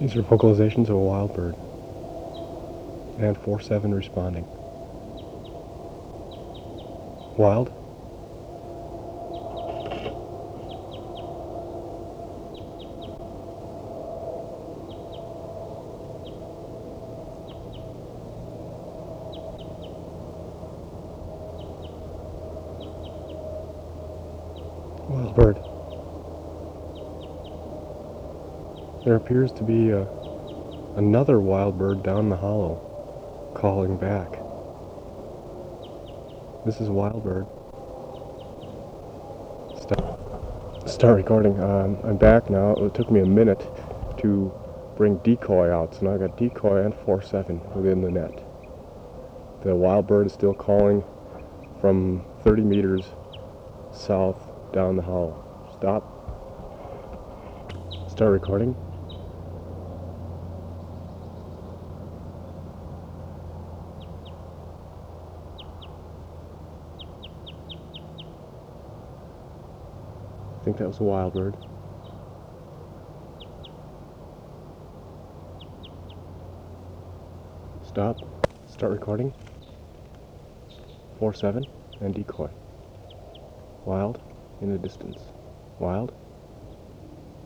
These are vocalizations of a wild bird. And 4-7 responding. Wild. Wild bird. There appears to be another wild bird down the hollow, calling back. This is a wild bird. Start recording. I'm back now. It took me a minute to bring decoy out, so now I got decoy and 4-7 within the net. The wild bird is still calling from 30 meters south down the hollow. Stop. Start recording. I think that was a wild bird. Stop. Start recording. 4-7 and decoy. Wild in the distance. Wild.